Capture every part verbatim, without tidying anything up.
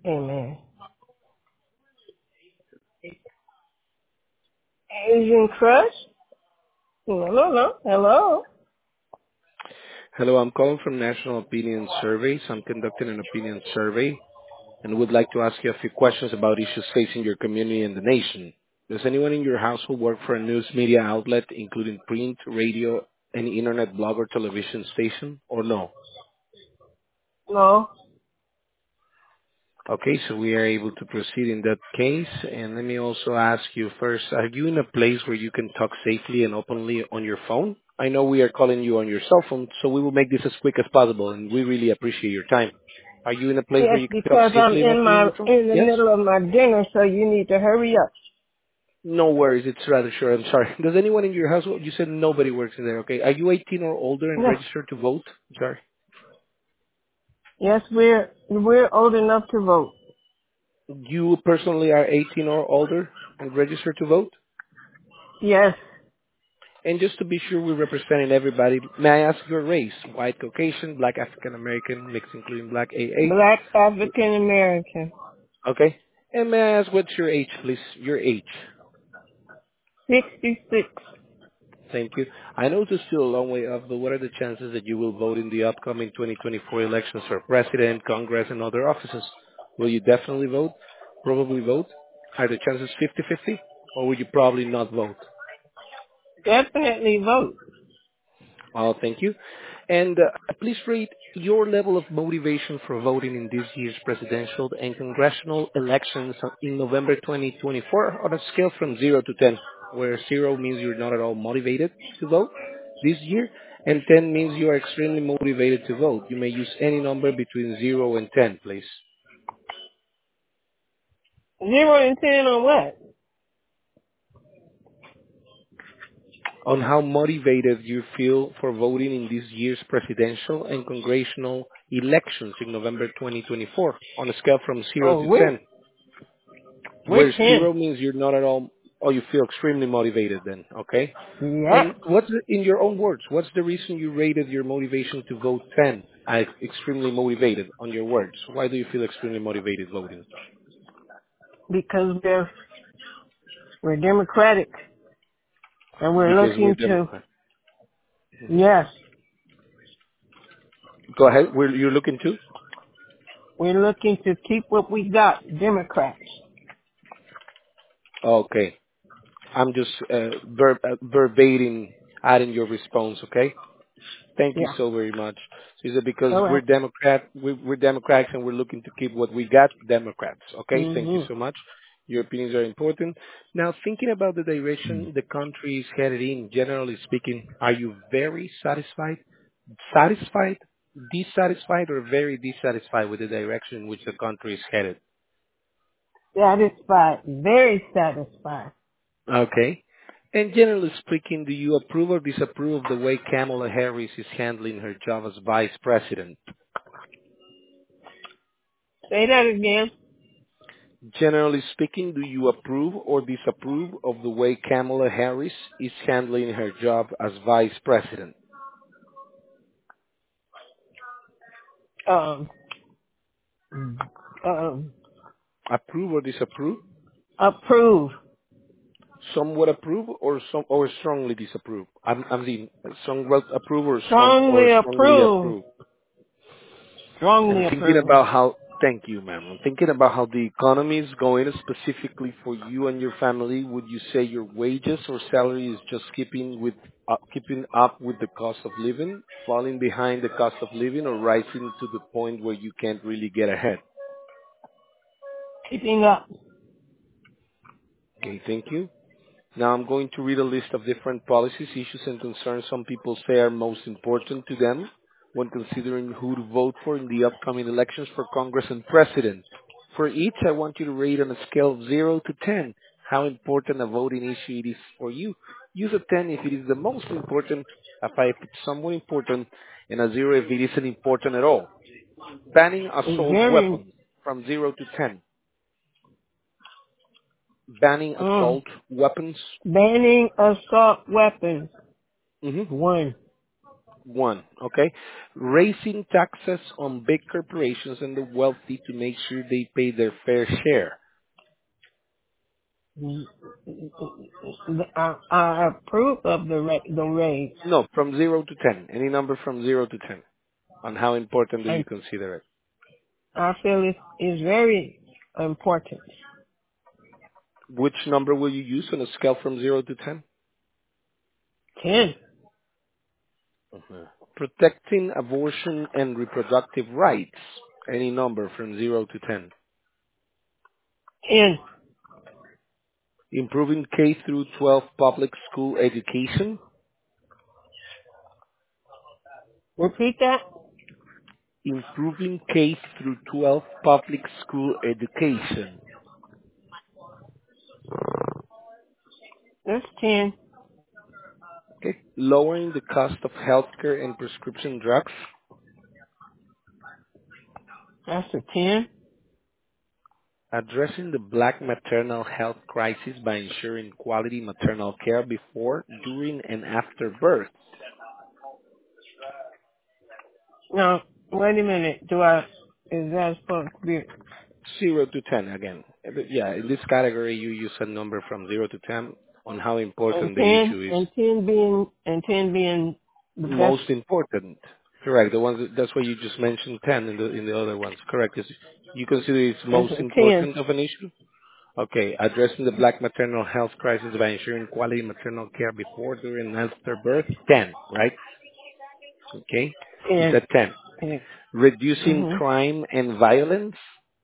Amen. Asian Crush? No, no, no. Hello. Hello, I'm calling from National Opinion Surveys. I'm conducting an opinion survey and would like to ask you a few questions about issues facing your community and the nation. Does anyone in your household work for a news media outlet, including print, radio, any internet blog or television station, or no? No. Okay, so we are able to proceed in that case. And let me also ask you first, are you in a place where you can talk safely and openly on your phone? I know we are calling you on your cell phone, so we will make this as quick as possible, and we really appreciate your time. Are you in a place where Yes, you can talk because I'm safely and in openly on my your phone? in the Yes? middle of my dinner, so you need to hurry up. No worries, it's rather short. I'm sorry. Does anyone in your household, you said nobody works in there, okay? Are you eighteen or older and Yes. registered to vote? Sorry. Yes, we're we're old enough to vote. You personally are eighteen or older and registered to vote? Yes. And just to be sure we're representing everybody, may I ask your race? White, Caucasian, Black, African American, mixed including Black, A A? Black African American. Okay. And may I ask what's your age, please? Your age. Sixty-six. Thank you. I know it's still a long way off, but what are the chances that you will vote in the upcoming twenty twenty-four elections for president, Congress, and other offices? Will you definitely vote? Probably vote? Are the chances fifty-fifty? Or will you probably not vote? Definitely vote. Well, thank you. And uh, please rate your level of motivation for voting in this year's presidential and congressional elections in November twenty twenty-four on a scale from zero to ten, where zero means you're not at all motivated to vote this year, and ten means you are extremely motivated to vote. You may use any number between zero and ten, please. Zero and ten on what? On how motivated you feel for voting in this year's presidential and congressional elections in November twenty twenty-four on a scale from zero Oh, to we're ten, we're where ten. zero means you're not at all, or you feel extremely motivated then, okay? Yes. And what's, the, in your own words, what's the reason you rated your motivation to vote ten as extremely motivated on your words? Why do you feel extremely motivated voting? Because we're we're democratic and we're Because we're looking to Democrat. hmm yes, Go ahead, we're, you're looking to? we're looking to keep what we got, Democrats. Okay. I'm just uh, ver- uh, verbatim adding your response, okay? Thank you Yeah. so very much. So is it because All we're right. Democrat, we're, we're Democrats and we're looking to keep what we got, Democrats, okay? Thank you Mhm. so much. Your opinions are important. Now, thinking about the direction the country is headed in, generally speaking, are you very satisfied, satisfied, dissatisfied, or very dissatisfied with the direction in which the country is headed? Satisfied. Very satisfied. Okay. And generally speaking, do you approve or disapprove of the way Kamala Harris is handling her job as vice president? Say that again. Generally speaking, do you approve or disapprove of the way Kamala Harris is handling her job as vice president? Um um Approve or disapprove? approve. Somewhat approve or some or strongly disapprove? I'm I'm the somewhat approve or some or Strongly strongly approve. approve. And Strongly thinking approve. about how, thank you, ma'am. I'm thinking about how the economy is going specifically for you and your family. Would you say your wages or salary is just keeping with uh, keeping up with the cost of living, falling behind the cost of living, or rising to the point where you can't really get ahead? Keeping up. Okay, thank you. Now I'm going to read a list of different policies, issues, and concerns some people say are most important to them when considering who to vote for in the upcoming elections for Congress and President. For each, I want you to rate on a scale of zero to ten how important a voting issue it is for you. Use a ten if it is the most important, a five if it's somewhat important, and a zero if it isn't important at all. Banning It's assault very weapons from zero to ten. Banning mm, assault weapons. banning assault weapons. hmm One. One, okay? Raising taxes on big corporations and the wealthy to make sure they pay their fair share. I, I approve of the ra- the raise. No, from zero to ten. Any number from zero to ten. On how important do you And consider it? I feel it is very important. Which number will you use on a scale from zero to ten? Ten. Mhm. Protecting abortion and reproductive rights. Any number from zero to ten. Ten. Improving K through twelve public school education. Repeat that. Improving K through twelve public school education. That's ten. Okay. Lowering the cost of healthcare and prescription drugs. That's a ten. Addressing the black maternal health crisis by ensuring quality maternal care before, during, and after birth. Now, wait a minute. Do I, is that supposed to be, zero to ten again. Yeah, in this category, you use a number from zero to ten on how and important the ten, issue is. and ten being, and ten being the best, Most important. Correct. The ones that, that's why you just mentioned ten in the in the other ones. Correct. Is you consider it's it's most a ten. important of an issue? Okay. Addressing the black maternal health crisis by ensuring quality maternal care before, during, and after birth. ten, right? Okay. You And, said ten. and Reducing hmm crime and violence.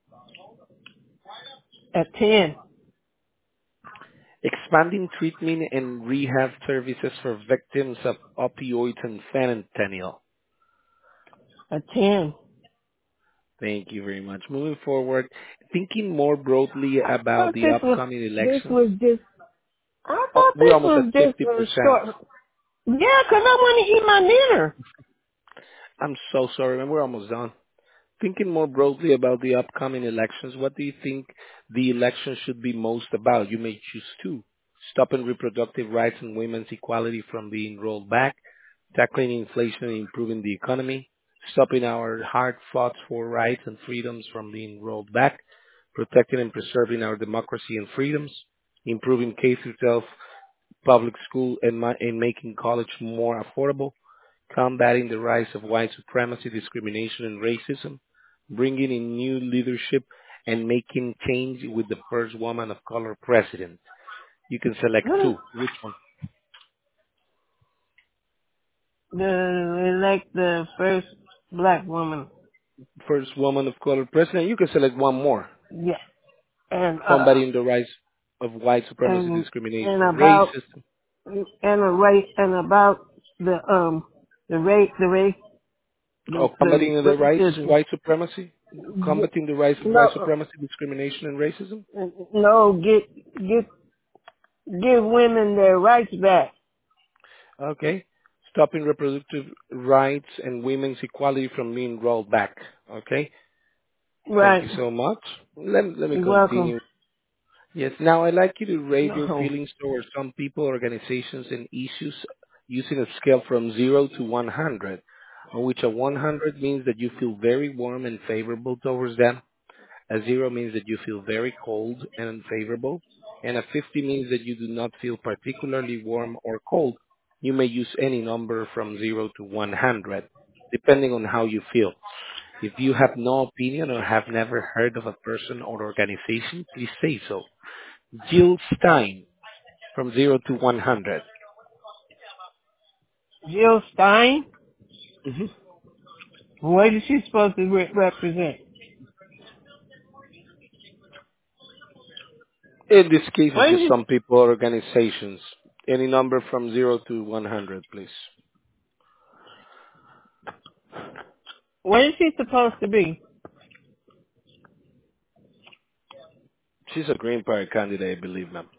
a ten. Expanding treatment and rehab services for victims of opioids and fentanyl. A ten. Thank you very much. Moving forward, thinking more broadly I about thought the this was, upcoming this elections. was just, I Oh, thought we're this almost at was just fifty a percent. short, yeah, 'cause I want to eat my dinner. I'm so sorry, man. We're almost done. Thinking more broadly about the upcoming elections, what do you think the election should be most about? You may choose two. Stopping reproductive rights and women's equality from being rolled back, tackling inflation and improving the economy, stopping our hard-fought for rights and freedoms from being rolled back, protecting and preserving our democracy and freedoms, improving K through twelve public school and, ma- and making college more affordable, combating the rise of white supremacy, discrimination, and racism, bringing in new leadership, and making change with the first woman of color president. You can select What is two. Which one? the, elect the first black woman? First woman of color president. You can select one more. Yeah. And, uh, Combating the rise of white supremacy, and, discrimination, and and about, racism. and a rate, and about the, um, the rate, the rate, the, Oh, the combating the rise racism. white supremacy. Combating the rise of white No, supremacy, discrimination, and racism. no, get, get, give women their rights back. Okay. Stopping reproductive rights and women's equality from being rolled back. Okay. Thank Right. you so much. Let, let me You're welcome. continue. Yes. Now I'd like you to rate your No. feelings towards some people, organizations, and issues using a scale from zero to one hundred, on which a one hundred means that you feel very warm and favorable towards them. A zero means that you feel very cold and unfavorable, and a fifty means that you do not feel particularly warm or cold. You may use any number from zero to one hundred, depending on how you feel. If you have no opinion or have never heard of a person or organization, please say so. Jill Stein, from zero to one hundred. Jill Stein? hmm What is she supposed to re- represent? In this case, it's What is just she, some people or organizations. Any number from zero to one hundred, please. what is she supposed to be? She's a Green Party candidate, I believe, ma'am.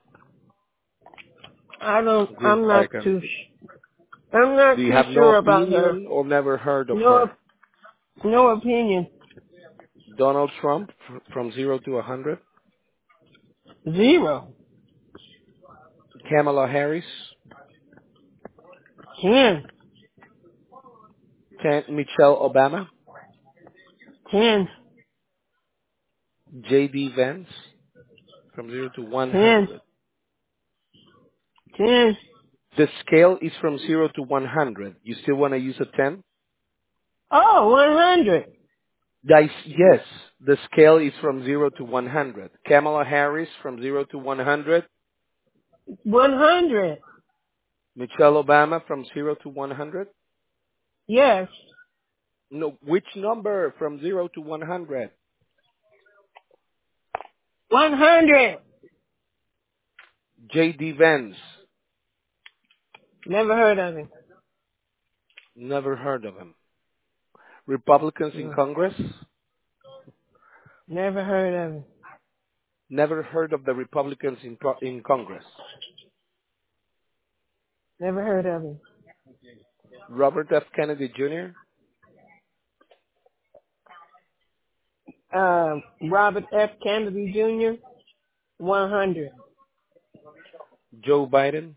I don't, Green I'm not Party too, candidate. sh- I'm not Do you too have no sure about her. opinion or never heard of No, her? no opinion. Donald Trump, f- from zero to one hundred. Zero. Kamala Harris. Ten. ten, Michelle Obama. ten, J D Vance from zero to ten, one hundred. ten. The scale is from zero to one hundred. You still want to use a ten? Oh, one hundred. Dice, yes, the scale is from zero to one hundred. Kamala Harris from zero to one hundred. one hundred. Michelle Obama from zero to one hundred. Yes. No, which number from zero to one hundred? one hundred. J D Vance. Never heard of him. Never heard of him. Republicans in No. Congress. Never heard of him. Never heard of the Republicans in, pro- in Congress. Never heard of him. Robert F. Kennedy Junior Um, Robert F. Kennedy Junior one hundred. Joe Biden.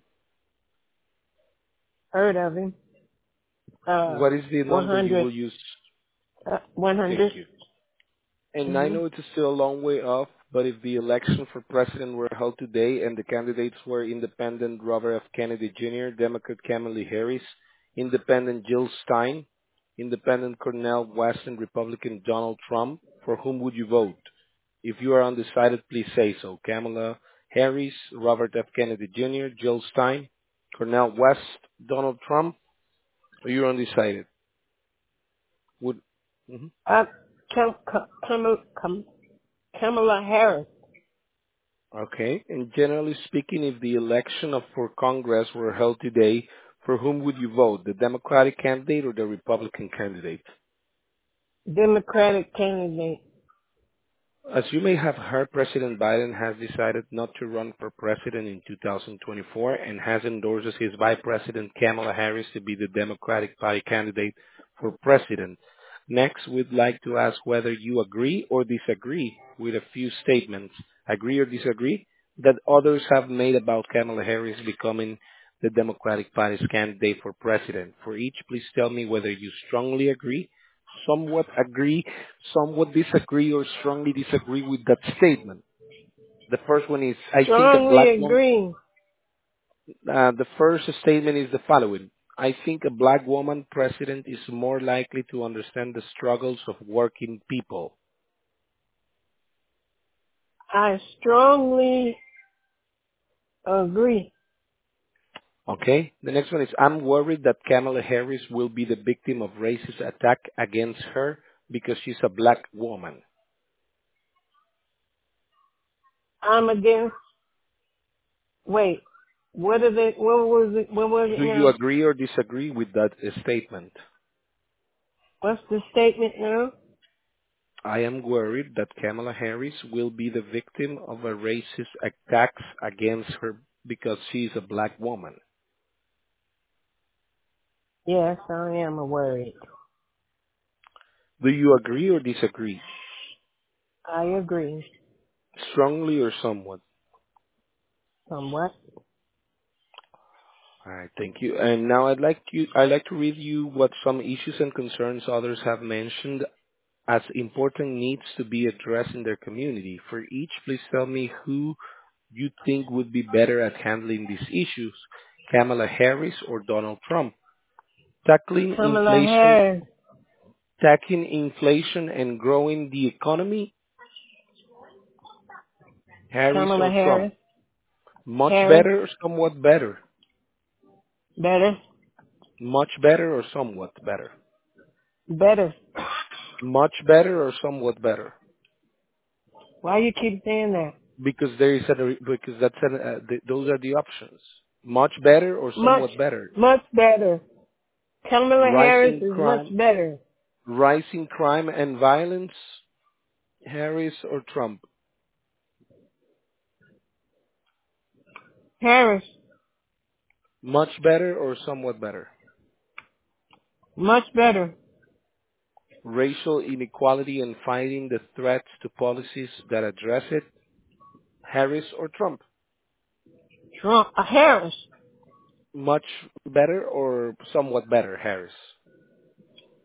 Heard of him. Uh, What is the number you one hundred. will use? Uh, one hundred. Thank you. And I Mm-hmm. know it's still a long way off, but if the election for president were held today and the candidates were independent Robert F. Kennedy Junior, Democrat Kamala Harris, independent Jill Stein, independent Cornel West, and Republican Donald Trump, for whom would you vote? If you are undecided, please say so. Kamala Harris, Robert F. Kennedy Junior, Jill Stein, Cornel West, Donald Trump, or you're undecided? Would mhm. Uh, Kam- Kam- Kamala, Kam- Kamala Harris. Okay. And generally speaking, if the election of for Congress were held today, for whom would you vote? The Democratic candidate or the Republican candidate? Democratic candidate. As you may have heard, President Biden has decided not to run for president in two thousand twenty-four and has endorsed his Vice President Kamala Harris to be the Democratic Party candidate for president. Next, we'd like to ask whether you agree or disagree with a few statements, agree or disagree, that others have made about Kamala Harris becoming the Democratic Party's candidate for president. For each, please tell me whether you strongly agree, somewhat agree, somewhat disagree, or strongly disagree with that statement. The first one is, I think a Strongly black woman, agree. uh, the first statement is the following. I think a black woman president is more likely to understand the struggles of working people. I strongly agree. Okay? The next one is, I'm worried that Kamala Harris will be the victim of racist attack against her because she's a black woman. I'm against. Wait. What is it? What was it? What was it Do you now? agree or disagree with that uh, statement? What's the statement now? I am worried that Kamala Harris will be the victim of a racist attacks against her because she's a black woman. Yes, I am worried. Do you agree or disagree? I agree. Strongly or somewhat? Somewhat. All right, thank you. And now I'd like you, I'd like to read you what some issues and concerns others have mentioned as important needs to be addressed in their community. For each, please tell me who you think would be better at handling these issues, Kamala Harris or Donald Trump. Tackling Kamala inflation, Harris. tackling inflation and growing the economy, Harris Kamala or Trump. Harris. Much Harris. better or somewhat better? Better. Much better or somewhat better? Better. Much better or somewhat better? Why you keep saying that? Because there is a, because that's an, uh, th- those are the options. Much better or Much, somewhat better? much better. Kamala Harris Rising is much crime, better. rising crime and violence, Harris or Trump? Harris. Much better or somewhat better? Much better. Racial inequality and fighting the threats to policies that address it, Harris or Trump? Trump. Uh, Harris. Much better or somewhat better, Harris?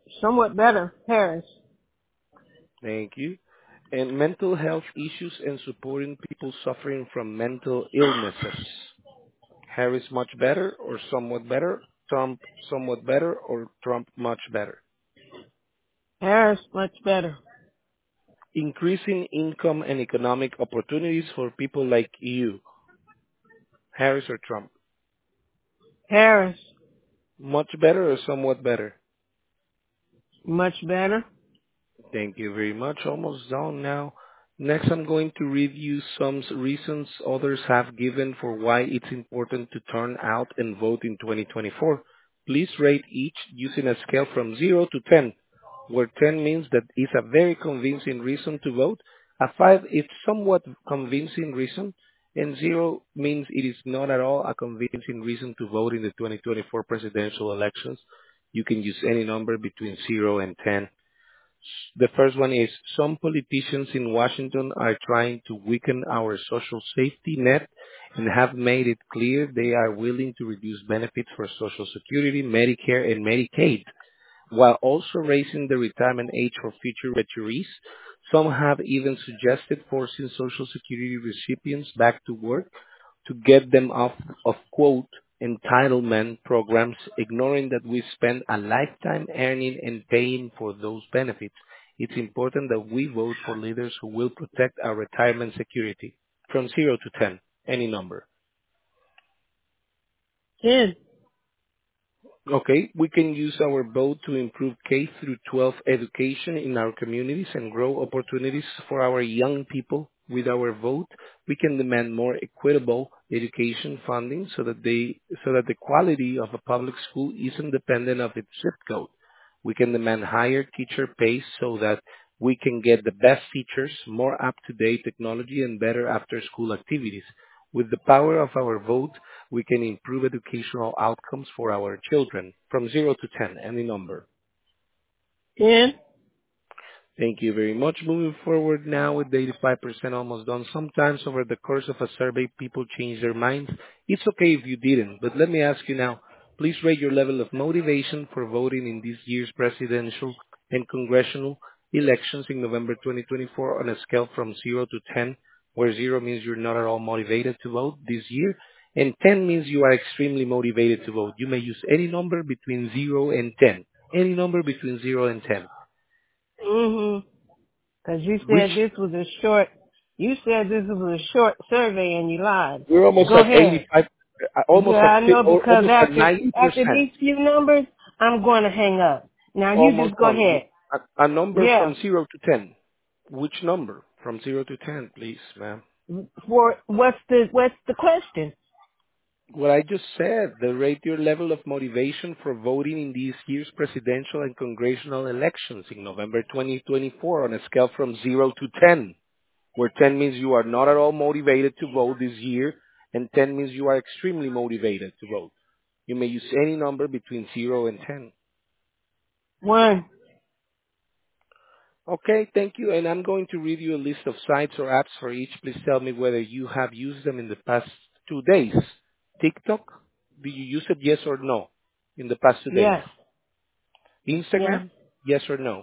Somewhat better. Harris. Thank you. And mental health issues and supporting people suffering from mental illnesses. Harris much better or somewhat better? Trump somewhat better or Trump much better? Harris much better. Increasing income and economic opportunities for people like you. Harris or Trump? Harris Much better or somewhat better? much better. Thank you very much. Almost done now. Next, I'm going to read you some s- reasons others have given for why it's important to turn out and vote in twenty twenty-four. Please rate each using a scale from zero to ten, where ten means that it's a very convincing reason to vote, a five is somewhat convincing reason, and zero means it is not at all a convincing reason to vote in the twenty twenty-four presidential elections. You can use any number between zero and ten. The first one is some politicians in Washington are trying to weaken our social safety net and have made it clear they are willing to reduce benefits for Social Security, Medicare, and Medicaid while also raising the retirement age for future retirees. Some have even suggested forcing Social Security recipients back to work to get them off of, quote, entitlement programs, ignoring that we spend a lifetime earning and paying for those benefits. It's important that we vote for leaders who will protect our retirement security. From zero to ten, any number. ten. Okay, we can use our vote to improve K through twelve education in our communities and grow opportunities for our young people. With our vote, we can demand more equitable education funding so that they so that the quality of a public school isn't dependent of its zip code. We can demand higher teacher pay so that we can get the best teachers, more up-to-date technology, and better after-school activities. With the power of our vote, we can improve educational outcomes for our children from zero to ten, any number. ten. Thank you very much. Moving forward now with the eighty-five percent almost done. Sometimes over the course of a survey, people change their minds. It's okay if you didn't, but let me ask you now, please rate your level of motivation for voting in this year's presidential and congressional elections in November twenty twenty-four on a scale from zero to ten, where zero means you're not at all motivated to vote this year, and ten means you are extremely motivated to vote. You may use any number between zero and ten. Any number between zero and ten. Mm-hmm. Because you Which said this was a short, you said this was a short survey and you lied. we're almost Go at ahead. eighty-five, uh, Yeah, almost at I fi- know or because almost at after, ninety after these percent. few numbers, I'm going to hang up. Now you Almost just go done. ahead. A, a number Yeah. from zero to ten. Which number from zero to ten, please, ma'am? For, what's the, what's the question? What I just said, the rate your level of motivation for voting in this year's presidential and congressional elections in November twenty twenty-four on a scale from zero to ten, where ten means you are not at all motivated to vote this year, and ten means you are extremely motivated to vote. You may use any number between zero and ten. One. Okay, thank you. And I'm going to read you a list of sites or apps for each. Please tell me whether you have used them in the past two days. TikTok, do you use it, yes or no, in the past two days? Yes. Yes. Instagram, yes or no?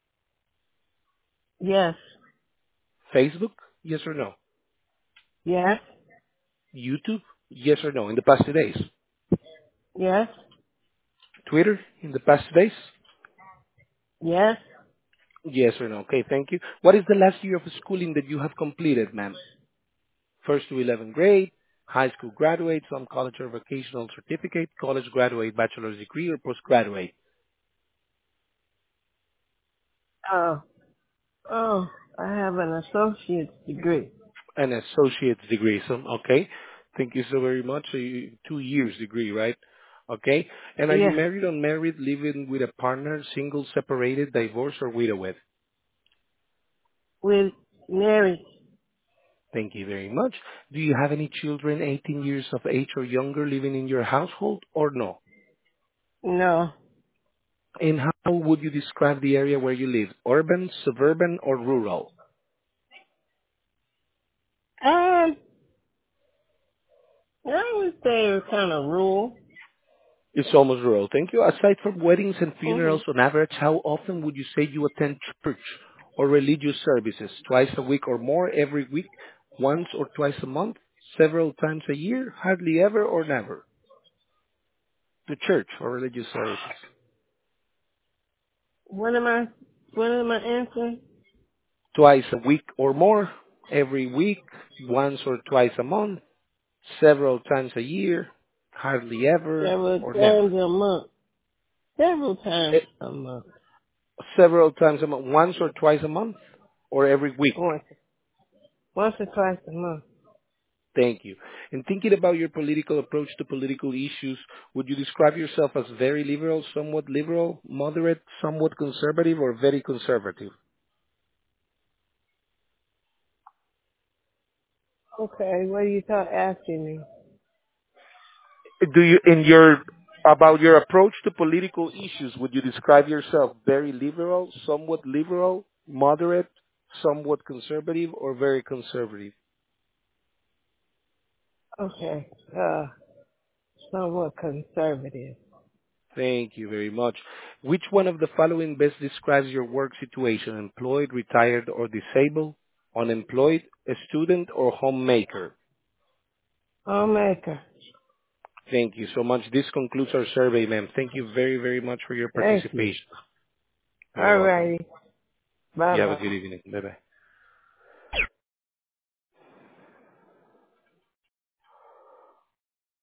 Yes. Facebook, yes or no? Yes. YouTube, yes or no, in the past two days? Yes. Twitter, in the past two days? Yes. Yes or no. Okay, thank you. What is the last year of schooling that you have completed, ma'am? First to eleventh grade, high school graduate, some college or vocational certificate, college graduate, bachelor's degree, or postgraduate. Oh. Oh. I have an associate's degree. An associate's degree. So, okay. Thank you so very much. So you, two years degree, right? Okay. And are you Yeah. married, unmarried, living with a partner, single, separated, divorced, or widowed? With Mary. Thank you very much. Do you have any children eighteen years of age or younger living in your household or no? No. And how would you describe the area where you live? Urban, suburban, or rural? Um, I would say it's kind of rural. It's almost rural. Thank you. Aside from weddings and hmm funerals, on average, how often would you say you attend church or religious services? Twice a week or more, every week, once or twice a month, several times a year, hardly ever or never? To church or religious services. What am I, what am I answering? Twice a week or more, every week, once or twice a month, several times a year, hardly ever Several or never. times a month. Several times Eh, a month. Several times a month, once or twice a month, or every week. Once, once or twice a month. Thank you. And thinking about your political approach to political issues, would you describe yourself as very liberal, somewhat liberal, moderate, somewhat conservative, or very conservative? Okay, what are you ta- asking me? Do you, in your, about your approach to political issues, would you describe yourself very liberal, somewhat liberal, moderate, somewhat conservative, or very conservative? Okay, uh, somewhat conservative. Thank you very much. Which one of the following best describes your work situation? Employed, retired, or disabled? Unemployed, a student, or homemaker? Homemaker. Thank you so much. This concludes our survey, ma'am. Thank you very, very much for your Thank you. participation. You're All welcome. righty. You have a Bye-bye. good evening. Bye-bye.